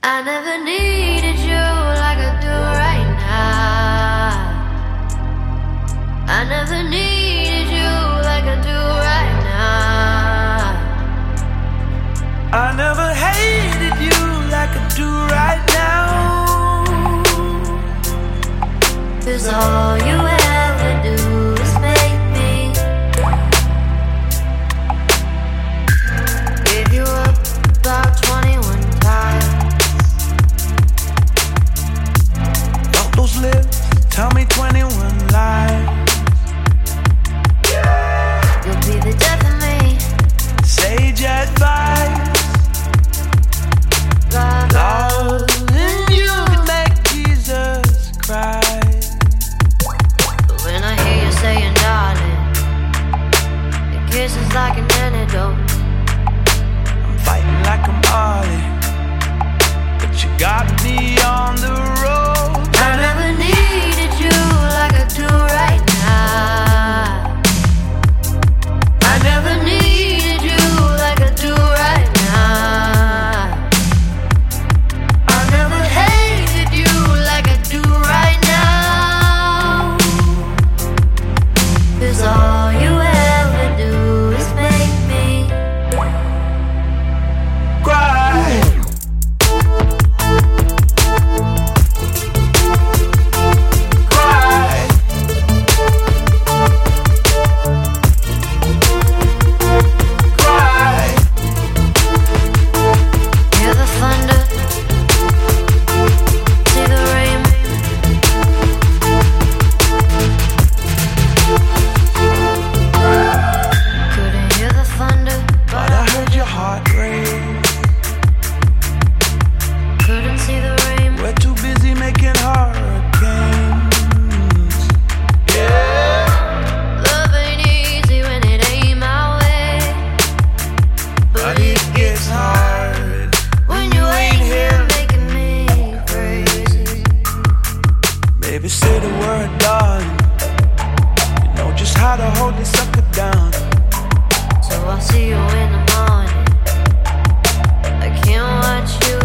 I never needed you like I do right now. I never needed you like I do right now. I never hated you like I do right now. 'Cause all you ever do is make me give you up about 21 times. Fuck those lips, tell me 21 lies. You'll be the death of me. Sage advice. Loving you can make Jesus cry. But when I hear you saying darling, your kiss is like an antidote. I'm fighting like I'm Ollie, but you got me on the road. I never needed you like I do right now. I never needed you like I do right now. I never hated you like I do right now. 'Cause all you ever do is make me Cry. Cry. Cry. hear the thunder, see the rain. Couldn't hear the thunder, But I heard your heart race. couldn't see the rain. We're too busy making hurricanes. Yeah. Love ain't easy when it ain't my way, But it gets hard when you ain't here making me crazy. Baby, say the word, darling. You know just how to hold this sucker down. So I'll see you in the morning. I can't watch you